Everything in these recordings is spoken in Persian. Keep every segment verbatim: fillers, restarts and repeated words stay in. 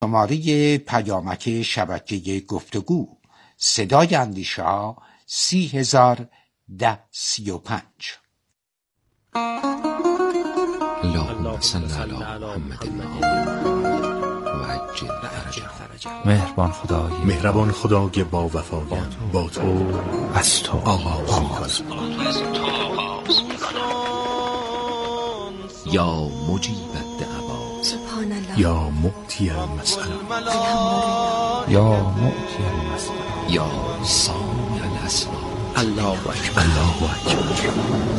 شماره پیامک شبکه گفتگو صدای اندیشه ها سی هزار ده سی و پنج. اللهم صل علی محمد و عجل فرجه. مهربان خدای مهربان خدای با وفایان با تو از تو آغاز می‌کنم. یا مجیب الدعوات، یا معطی المسئله، یا معطی المسئله، یا سامی الاسماء. الله اکبر، الله اکبر.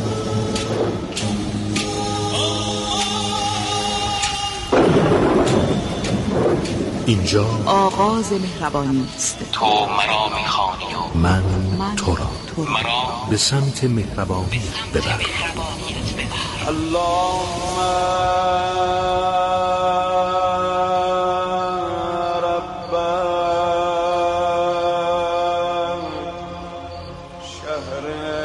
اینجا آغاز مهربانی است. تو مرا میخوانی و من, من تو را مرا به سمت مهربانی ببر. اللهم رب شهر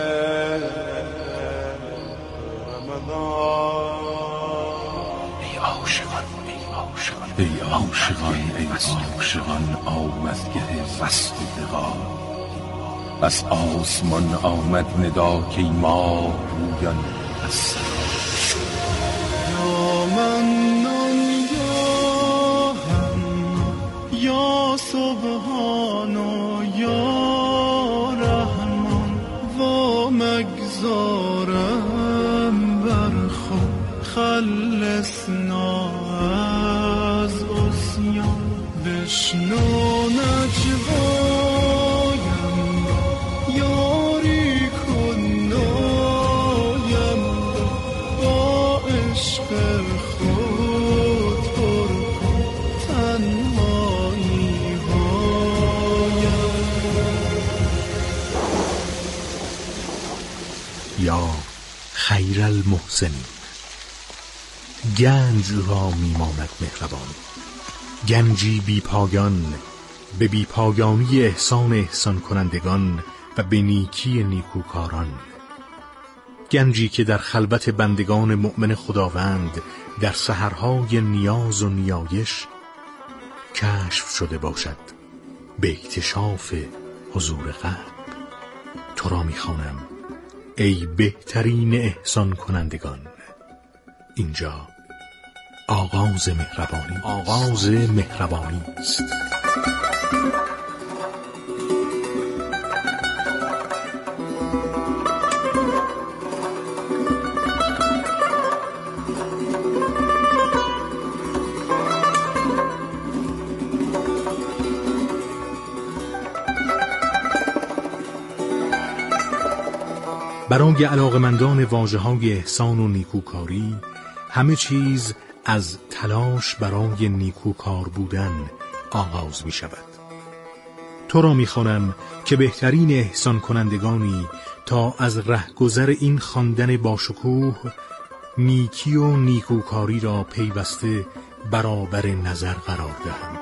رمضان. ای عاشقان ای عاشقان ای عاشقان آمدگه وصل لقا. از آسمان آمد ندا که ما رویان از سرا. یا منان یا حنان یا سبحان یا رحمان و مگذارم بر خود خلصنا از عصیان. بشنو نجوایم یاری کن نایم با عشق خود پر کن تنهایی هایم. یا خیر المحسنین، گنج را میماند مهربانی. گنجی بی پایان، به بی پایانی احسان احسان کنندگان و به نیکی نیکوکاران. گنجی که در خلوت بندگان مؤمن خداوند در سحرهای نیاز و نیایش کشف شده باشد به اکتشاف حضور قلب. تو را میخوانم ای بهترین احسان کنندگان. اینجا آغاز مهربانی آغاز مهربانی است. برای علاقمندان واژه‌های احسان و نیکوکاری همه چیز از تلاش برای نیکوکار بودن آغاز می شود. تو را می خوانم که بهترین احسان کنندگانی تا از رهگذر این خواندن با شکوه نیکی و نیکوکاری را پیوسته برابر نظر قرار دهند.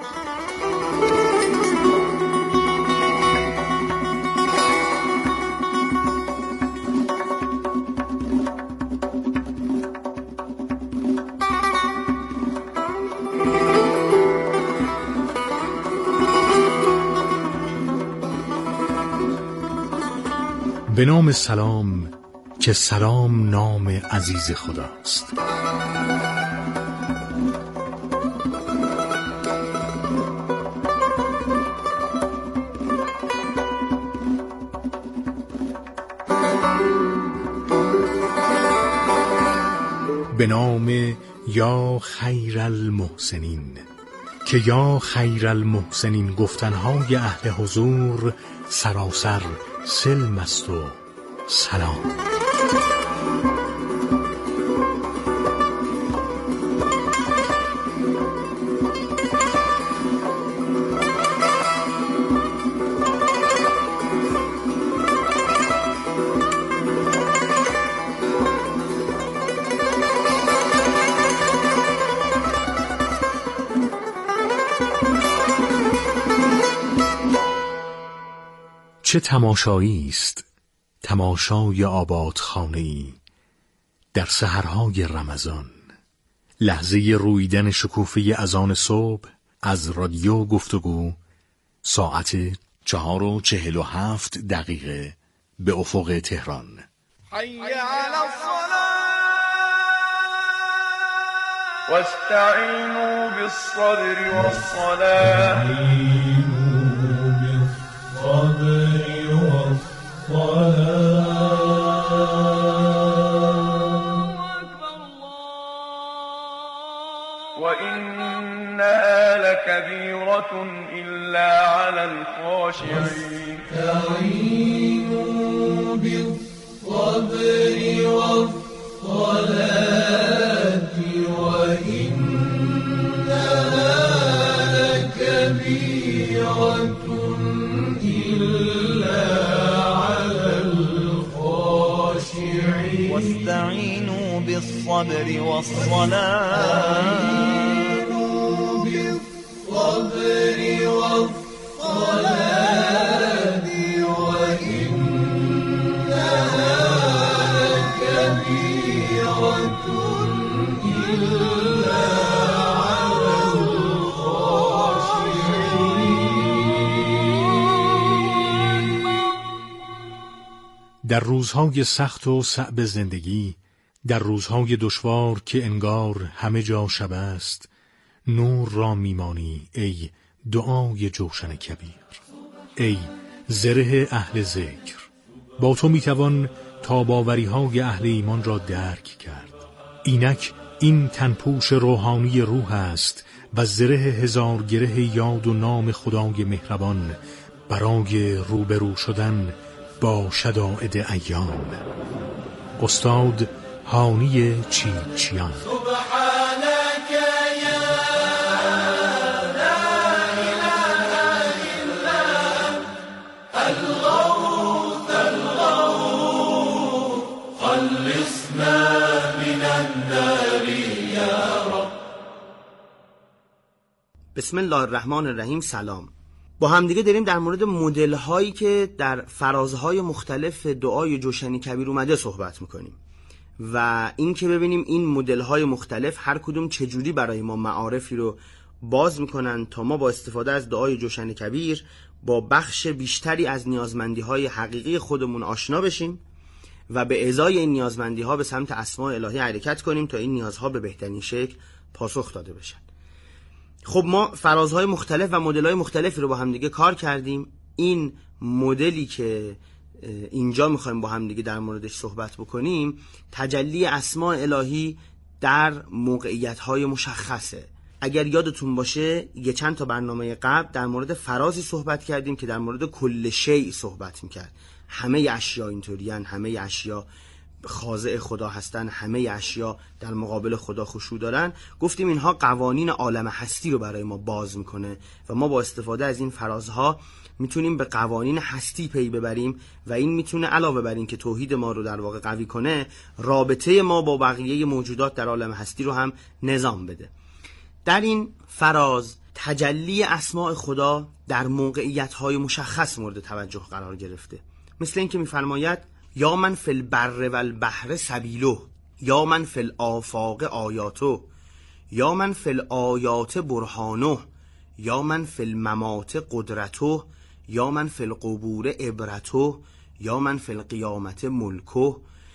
به نام سلام که سلام نام عزیز خداست. به نام یا خیر المحسنین که یا خیر المحسنین گفتنهای اهل حضور سراسر سلم است و سلام. چه تماشایی است تماشای آبادخانه‌ای در سحرهای رمضان، لحظه رویدن شکوفه اذان صبح از رادیو گفتگو ساعت چهار و چهل و هفت دقیقه به افق تهران. حی علی الصلاة واستعینوا بالصبر والصلاة وإنها لكبيرة إلا على الخاشعين استعينوا بالصبر والصلاة وإنها لكبيرة إلا على الخاشعين واستعينوا بالصبر والصلاة بالصبر والصلاة وإنها لكبيرة إلا على الخاشعين. در روزهای سخت و صعب زندگی، در روزهای دشوار که انگار همه جا شب است، نور را میمانی ای دعای جوشن کبیر، ای زره اهل ذکر. با تو میتوان تاباوری های اهل ایمان را درک کرد. اینک این تنپوش روحانی روح است و زره هزار گره یاد و نام خدای مهربان برای روبرو شدن با شدائد ایام. استاد هانی چیچیان. بسم الله الرحمن الرحیم. سلام. با همدیگه داریم در مورد مدل هایی که در فرازهای مختلف دعای جوشن کبیر اومده صحبت میکنیم و این که ببینیم این مدل های مختلف هر کدوم چجوری برای ما معارفی رو باز میکنن تا ما با استفاده از دعای جوشن کبیر با بخش بیشتری از نیازمندی های حقیقی خودمون آشنا بشیم و به ازای این نیازمندی ها به سمت اسماء الهی حرکت کنیم تا این نیازها به بهترین شکل پاسخ داده بشن. خب ما فرازهای مختلف و مدل‌های مختلفی رو با هم دیگه کار کردیم. این مدلی که اینجا میخوایم با هم دیگه در موردش صحبت بکنیم تجلی اسماء الهی در موقعیت‌های مشخصه. اگر یادتون باشه یه چند تا برنامه قبل در مورد فرازی صحبت کردیم که در مورد کل شیء صحبت میکرد. همه اشیا اینطورین، همه اشیا خاضع خدا هستن، همه اشیا در مقابل خدا خشوع دارن. گفتیم اینها قوانین عالم هستی رو برای ما باز میکنه و ما با استفاده از این فرازها میتونیم به قوانین هستی پی ببریم و این میتونه علاوه بر این که توحید ما رو در واقع قوی کنه، رابطه ما با بقیه موجودات در عالم هستی رو هم نظام بده. در این فراز تجلی اسماء خدا در موقعیت‌های مشخص مورد توجه قرار گرفته، مثل این که میفرماید یا من فی البر و البحر سبیله، یا من فی الآفاق آیاته، یا من فی الآیات برهانه، یا من فی الممات قدرته، یا من فی القبور عبرته، یا من فی القیامت ملکه.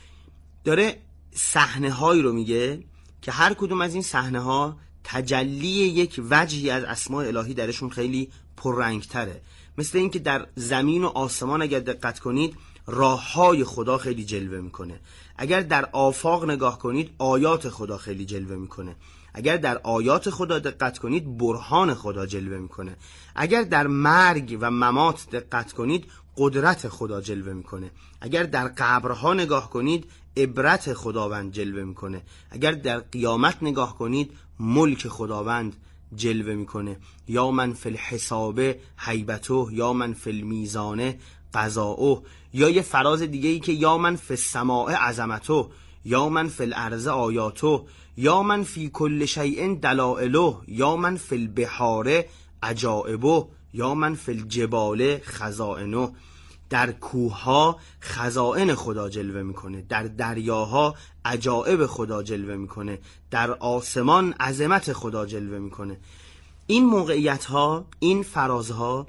داره صحنه هایی رو میگه که هر کدوم از این صحنه ها تجلی یک وجهی از اسماء الهی درشون خیلی پررنگ تره. مثل این که در زمین و آسمان اگر دقت کنید راههای خدا خیلی جلوه میکنه. اگر در آفاق نگاه کنید آیات خدا خیلی جلوه میکنه. اگر در آیات خدا دقت کنید برهان خدا جلوه میکنه. اگر در مرگ و ممات دقت کنید قدرت خدا جلوه میکنه. اگر در قبرها نگاه کنید عبرت خداوند جلوه میکنه. اگر در قیامت نگاه کنید ملک خداوند جلوه میکنه. یا من فی الحساب هیبته، یا من فی المیزان قضاؤه. یا یه فراز دیگه ای که یا من فی السماء عظمته، یا من فی الارض آیاته، یا من فی کل شیء دلائله، یا من فی البحار عجائبه، یا من فی الجبال خزائنه. در کوهها خزائن خدا جلوه میکنه، در دریاها عجائب خدا جلوه میکنه، در آسمان عظمت خدا جلوه میکنه. این موقعیت ها، این فرازها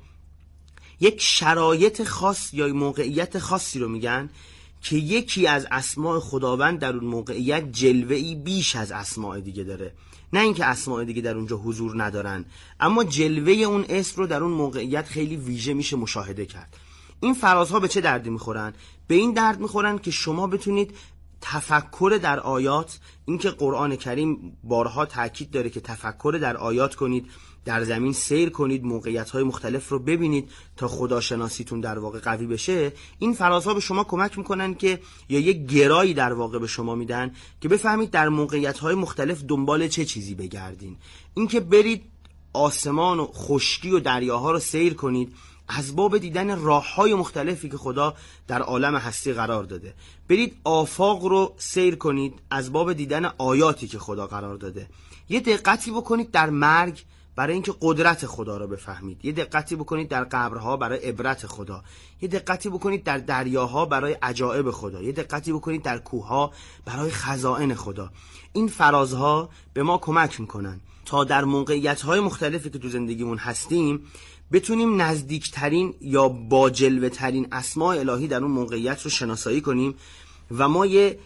یک شرایط خاص یا موقعیت خاصی رو میگن که یکی از اسماء خداوند در اون موقعیت جلوه‌ای بیش از اسماء دیگه داره. نه اینکه اسماء دیگه در اونجا حضور ندارن، اما جلوه اون اسم رو در اون موقعیت خیلی ویژه میشه مشاهده کرد. این فرازها به چه دردی میخورن؟ به این درد میخورن که شما بتونید تفکر در آیات، اینکه قرآن کریم بارها تاکید داره که تفکر در آیات کنید، در زمین سیر کنید، موقعیت‌های مختلف رو ببینید تا خداشناسیتون در واقع قوی بشه. این فرازها به شما کمک میکنن که یا یک گرایی در واقع به شما میدن که بفهمید در موقعیت‌های مختلف دنبال چه چیزی بگردین. اینکه برید آسمان و خشکی و دریاها رو سیر کنید از باب دیدن راه‌های مختلفی که خدا در عالم هستی قرار داده. برید آفاق رو سیر کنید از باب دیدن آیاتی که خدا قرار داده. یه دقتی بکنید در مرگ برای اینکه قدرت خدا رو بفهمید. یه دقتی بکنید در قبرها برای عبرت خدا. یه دقتی بکنید در دریاها برای عجایب خدا. یه دقتی بکنید در کوهها برای خزائن خدا. این فرازها به ما کمک میکنن تا در موقعیت‌های مختلفی که تو زندگیمون هستیم بتونیم نزدیکترین یا با جلوه ترین اسماء الهی در اون موقعیت رو شناسایی کنیم و ما یه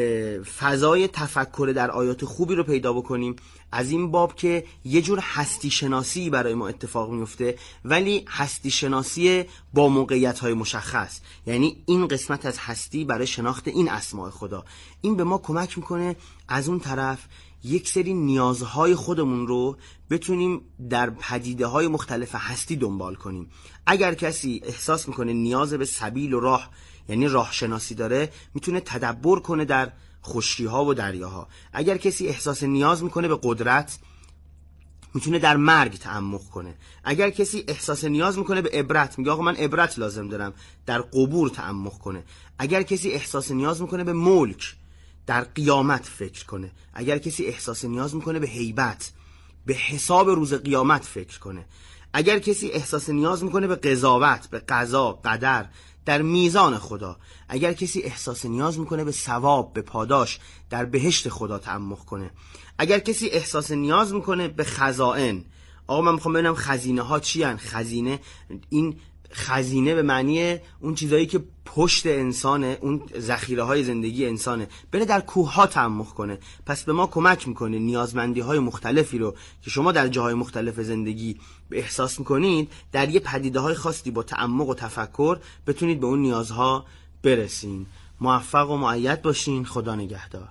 فضای تفکر در آیات خوبی رو پیدا بکنیم، از این باب که یه جور هستی شناسی برای ما اتفاق میفته، ولی هستی شناسی با موقعیت‌های مشخص. یعنی این قسمت از هستی برای شناخت این اسماء خدا. این به ما کمک میکنه از اون طرف یک سری نیازهای خودمون رو بتونیم در پدیده‌های مختلف هستی دنبال کنیم. اگر کسی احساس میکنه نیاز به سبیل و راه، یعنی راه شناسی داره، میتونه تدبر کنه در خشکی‌ها و دریاها. اگر کسی احساس نیاز میکنه به قدرت، میتونه در مرگ تعمق کنه. اگر کسی احساس نیاز میکنه به عبرت، میگه آقا من عبرت لازم دارم، در قبور تعمق کنه. اگر کسی احساس نیاز میکنه به ملک، در قیامت فکر کنه. اگر کسی احساس نیاز میکنه به هیبت، به حساب روز قیامت فکر کنه. اگر کسی احساس نیاز میکنه به قضاوت، به قضا، قدر، در میزان خدا. اگر کسی احساس نیاز میکنه به ثواب، به پاداش، در بهشت خدا تعمق کنه. اگر کسی احساس نیاز میکنه به خزائن، آقا من میخوام ببینم خزینه ها چی هن؟ خزینه، این خزینه به معنی اون چیزایی که پشت انسانه، اون ذخیره های زندگی انسانه، بره در کوه ها تعمق کنه. پس به ما کمک میکنه نیازمندی های مختلفی رو که شما در جاهای مختلف زندگی به احساس میکنید، در یه پدیده های خاصی با تعمق و تفکر بتونید به اون نیازها برسین. موفق و مؤید باشین. خدا نگهدار.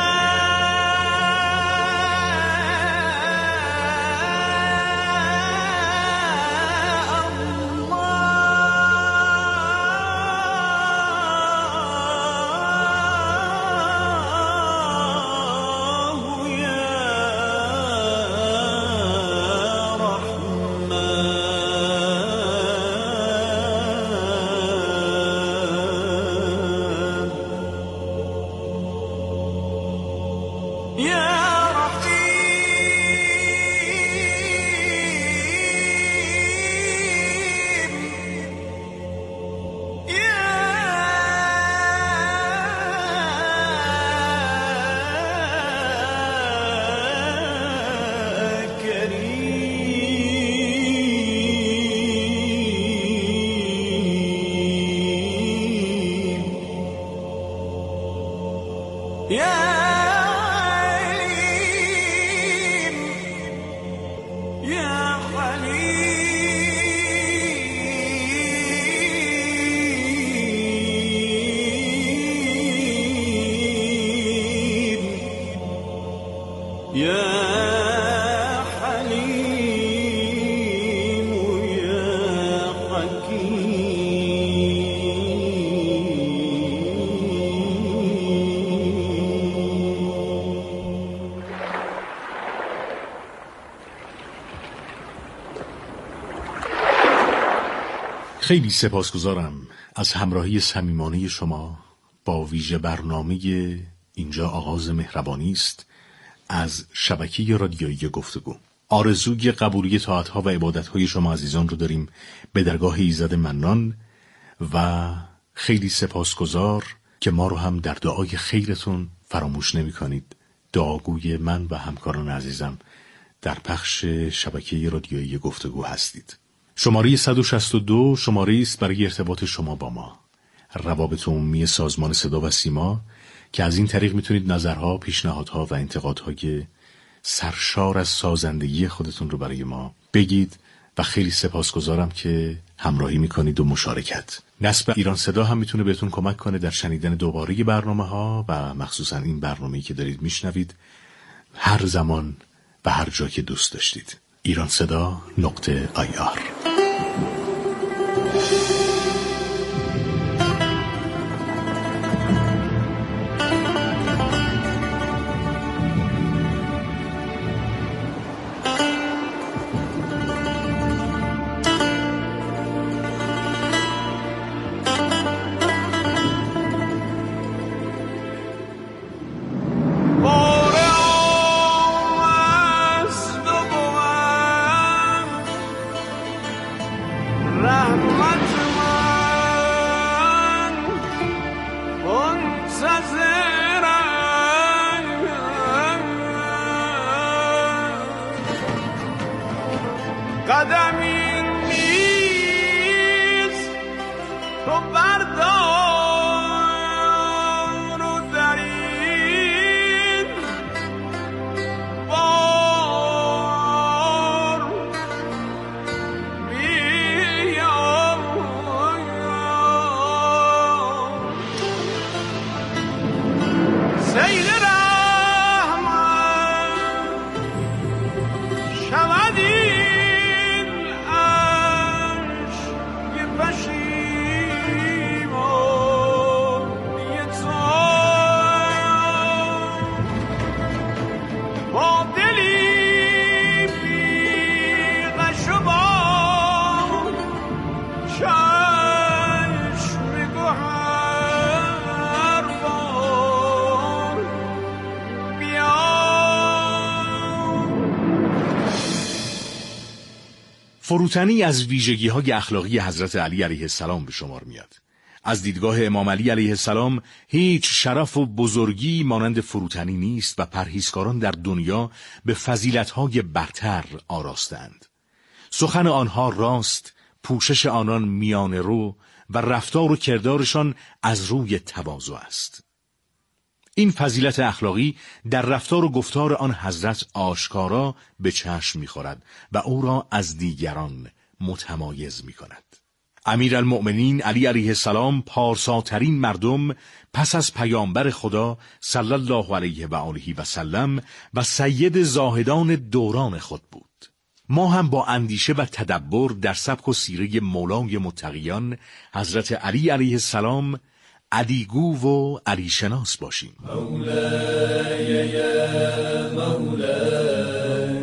خیلی سپاسگزارم از همراهی صمیمانه شما با ویژه برنامه اینجا آغاز مهربانی است از شبکه رادیویی گفتگو. آرزوی قبولی طاعت‌ها و عبادت‌های شما عزیزان رو داریم به درگاه ایزد منان و خیلی سپاسگزار که ما رو هم در دعای خیرتون فراموش نمی‌کنید. دعاگوی من و همکاران عزیزم در پخش شبکه رادیویی گفتگو هستید. شماره صد و شصت و دو شماره است برای ارتباط شما با ما. روابط عمومی سازمان صدا و سیما که از این طریق میتونید نظرها، پیشنهادها و انتقادهای سرشار از سازندگی خودتون رو برای ما بگید و خیلی سپاسگزارم که همراهی میکنید و مشارکت. نصب ایران صدا هم میتونه بهتون کمک کنه در شنیدن دوباره برنامه ها و مخصوصا این برنامه‌ای که دارید میشنوید هر زمان و هر جا که دوست داشتید. ایران صدا نقطه آی آر. فروتنی از ویژگی‌های اخلاقی حضرت علی علیه السلام به شمار میاد. از دیدگاه امام علی علیه السلام هیچ شرف و بزرگی مانند فروتنی نیست و پرهیزکاران در دنیا به فضیلت‌های برتر آراستند. سخن آنها راست، پوشش آنان میانه رو و رفتار و کردارشان از روی تواضع است. این فضیلت اخلاقی در رفتار و گفتار آن حضرت آشکارا به چشم می‌خورد و او را از دیگران متمایز می‌کند. امیرالمؤمنین علی علیه السلام پارساترین مردم پس از پیامبر خدا صلی الله علیه و آله و سلم و سید زاهدان دوران خود بود. ما هم با اندیشه و تدبر در سبک و سیره مولای متقیان حضرت علی علیه السلام علیگو و علی شناس باشیم. مولای یا مولای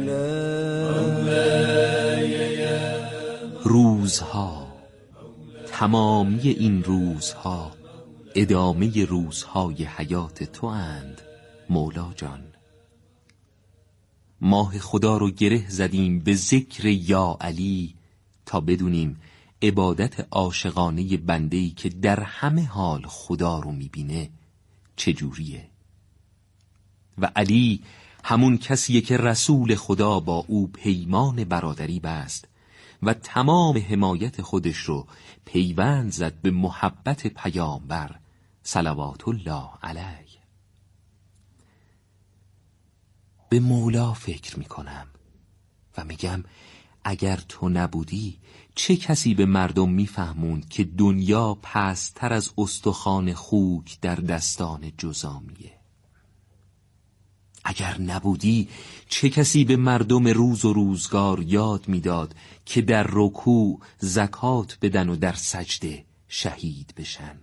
مولای یا روزها، تمامی این روزها ادامه روزهای حیات تو اند مولا جان. ماه خدا رو گره زدیم به ذکر یا علی تا بدونیم عبادت عاشقانه بنده‌ای که در همه حال خدا رو میبینه چجوریه. و علی همون کسیه که رسول خدا با او پیمان برادری بست و تمام حمایت خودش رو پیوند زد به محبت پیامبر صلوات الله علیه. به مولا فکر میکنم و میگم اگر تو نبودی چه کسی به مردم میفهموند که دنیا پست‌تر از استخوان خوک در دستان جزامیه؟ اگر نبودی چه کسی به مردم روز و روزگار یاد میداد که در رکوع زکات بدن و در سجده شهید بشن؟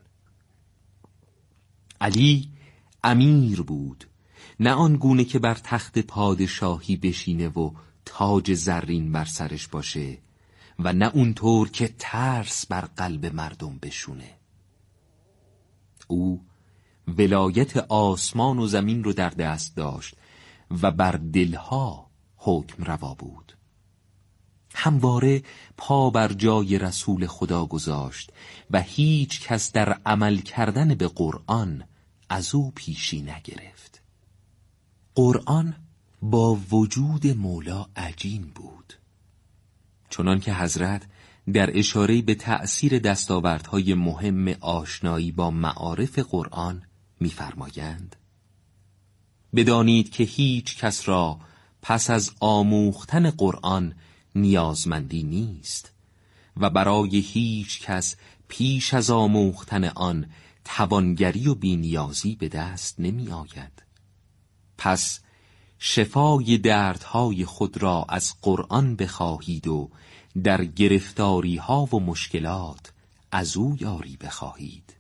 علی امیر بود، نه آن گونه که بر تخت پادشاهی بشینه و تاج زرین بر سرش باشه و نه اونطور که ترس بر قلب مردم بشونه. او ولایت آسمان و زمین رو در دست داشت و بر دلها حکم روا بود. همواره پا بر جای رسول خدا گذاشت و هیچ کس در عمل کردن به قرآن از او پیشی نگرفت. قرآن با وجود مولا عجین بود، چنان که حضرت در اشاره به تأثیر دستاوردهای مهم آشنایی با معارف قرآن می‌فرمایند: بدانید که هیچ کس را پس از آموختن قرآن نیازمندی نیست و برای هیچ کس پیش از آموختن آن توانگری و بی‌نیازی به دست نمی آید. پس شفای دردهای خود را از قرآن بخواهید و در گرفتاری ها و مشکلات از او یاری بخواهید.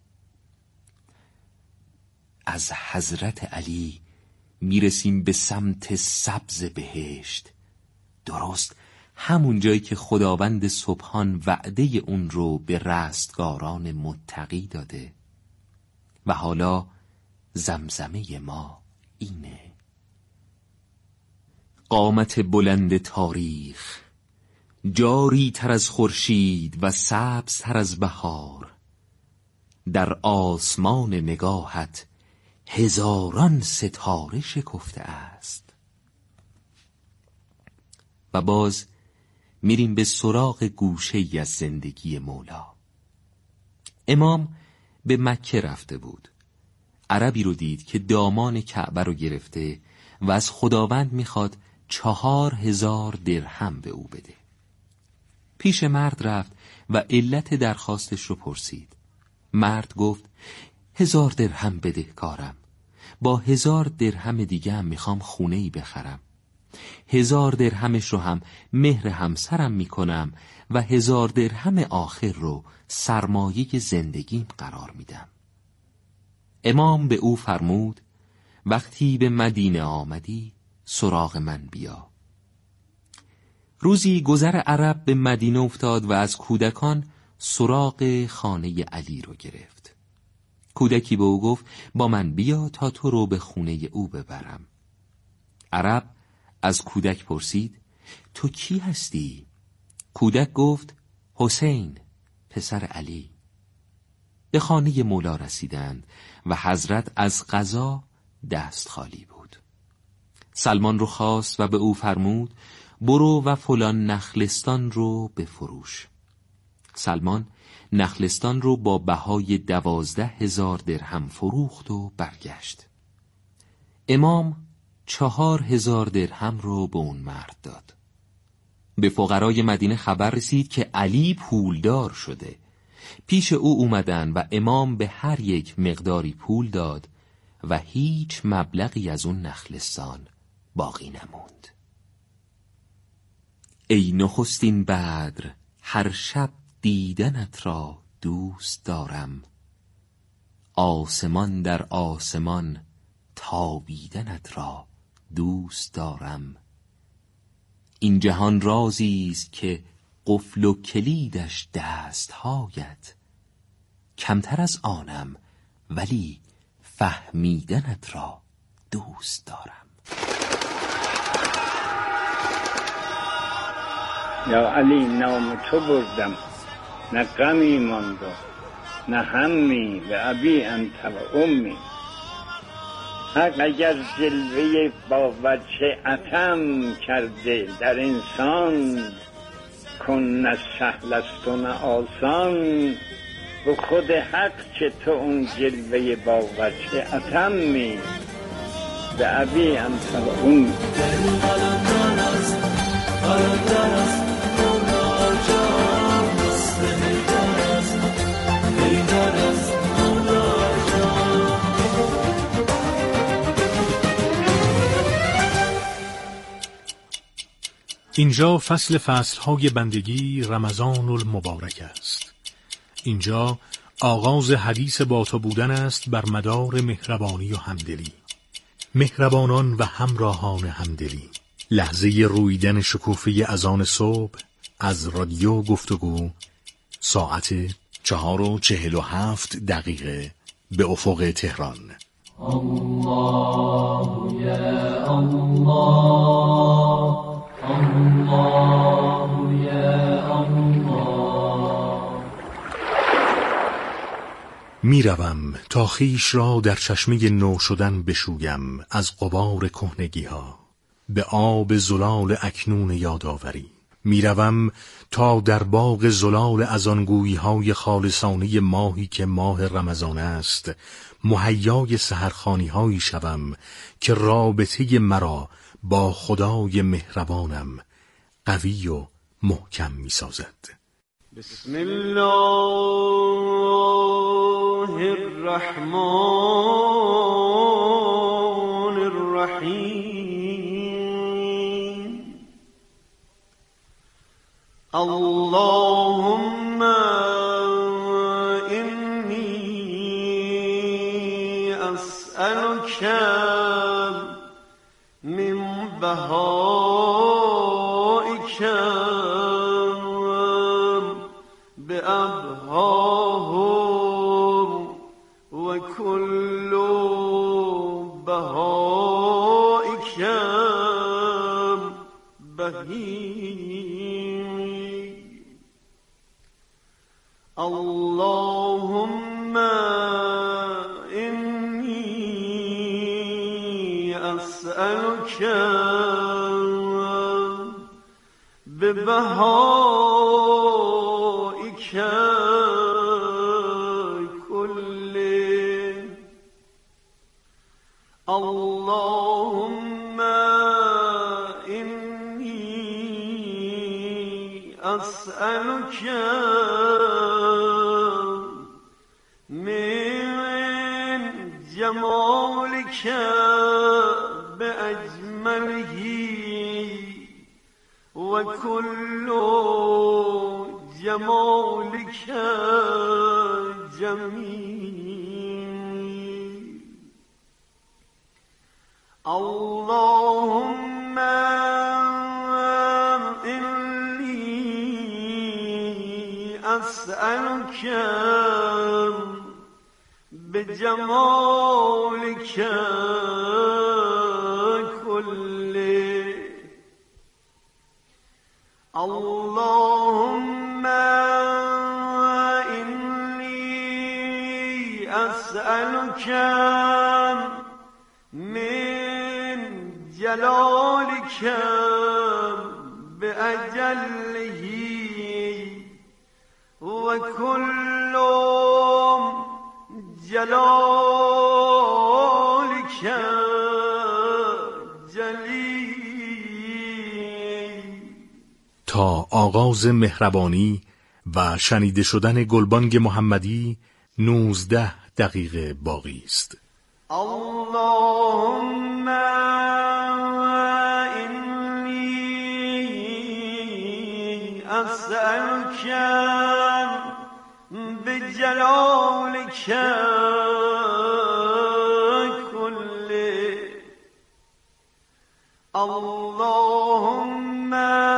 از حضرت علی میرسیم به سمت سبز بهشت، درست همون جایی که خداوند سبحان وعده اون رو به رستگاران متقی داده. و حالا زمزمه ما اینه: قامت بلند تاریخ، جاری تر از خورشید و سبز تر از بهار، در آسمان نگاهت هزاران ستاره شکفته است. و باز میریم به سراغ گوشه ای از زندگی مولا. امام به مکه رفته بود. عربی رو دید که دامان کعبه رو گرفته و از خداوند میخواد چهار هزار درهم به او بده. پیش مرد رفت و علت درخواستش رو پرسید. مرد گفت: هزار درهم بده کارم، با هزار درهم دیگه هم میخوام خونه‌ای بخرم. هزار درهمش رو هم مهر همسرم میکنم و هزار درهم آخر رو سرمایه زندگیم قرار میدم. امام به او فرمود: وقتی به مدینه آمدی سراغ من بیا. روزی گذر عرب به مدینه افتاد و از کودکان سراغ خانه علی رو گرفت. کودکی به او گفت: با من بیا تا تو رو به خونه او ببرم. عرب از کودک پرسید: تو کی هستی؟ کودک گفت: حسین، پسر علی. به خانه مولا رسیدند و حضرت از قضا دست خالی بود. سلمان رو خواست و به او فرمود: برو و فلان نخلستان رو بفروش. سلمان نخلستان رو با بهای دوازده هزار درهم فروخت و برگشت. امام چهار هزار درهم رو به اون مرد داد. به فقرای مدینه خبر رسید که علی پولدار شده. پیش او اومدن و امام به هر یک مقداری پول داد و هیچ مبلغی از اون نخلستان باقی نموند. ای نخستین بدر، هر شب دیدنت را دوست دارم، آسمان در آسمان تابیدنت را دوست دارم. این جهان رازی است که قفل و کلیدش دستهایت، کمتر از آنم ولی فهمیدنت را دوست دارم. یا علی نام تو بردم، نه غمی ماند نه همی، و ابی انت و امی. حق اگر جلوه با وجه عتم کرده در انسان، کن نه سهل است و نه آسان. و خود حق که تو اون جلوه با وجه عتمی، و ابی انت و امی. اینجا فصل فصلهای بندگی رمضان المبارک است. اینجا آغاز حدیث با تو بودن است بر مدار مهربانی و همدلی. مهربانان و همراهان همدلی. لحظه رویدن شکوفه اذان صبح از رادیو گفتگو، ساعت چهار و چهل و هفت دقیقه به افق تهران. الله یا الله، الله یا الله. میروم تا خویش را در چشمه نو شدن بشویم از غبار کهنگی ها. به آب زلال اکنون یادآوری. میروم تا در باغ زلال از آن گویی‌های خالصانه ماهی که ماه رمضان است مهیای سحرخوانی‌هایی شوم که رابطه مرا با خدای مهربانم قوی و محکم می‌سازد. بسم الله الرحمن الرحیم. اللهم انی اسألک من بهائک بأبهاهم و کل بهائک بهیم. اللهم انی اسألک ببهائک كله. اللهم إني أسألك من جمالك بأجمله وكل جمالك جميل. اللهم إني أسألك بجمالك كله. اللهم إني أسألك من جلالك بأجله وكل جلالك جلیل. تا آغاز مهربانی و شنیده شدن گلبانگ محمدی نوزده دقیقه باقی است. اللهم إني أسألك بجلالك كله. اللهم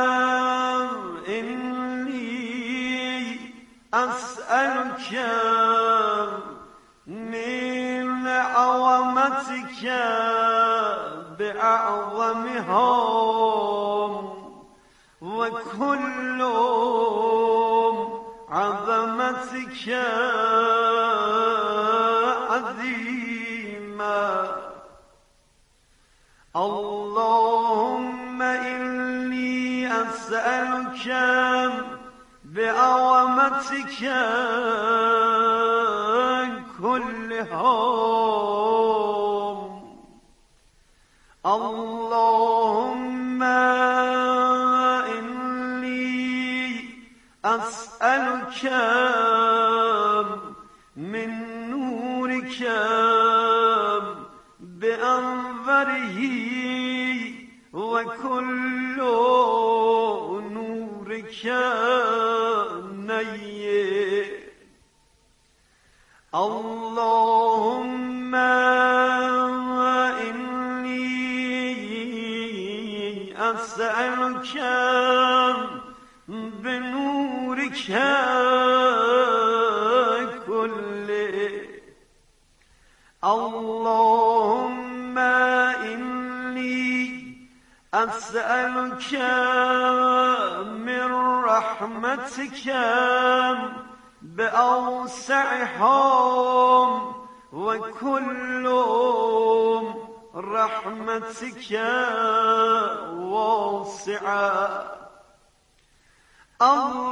إني أسألك من عظمتك بأعظمها وكل عظمتك عظيما. اللهم إني أسألك بعظمتك كلها. اللهم إني أسألك من نورك بأنوره وكل نورك نير. اللهم إني أسألك بنورك كله. اللهم إني أسألك من رحمتك بأوسعها وكل رحمتك واسعة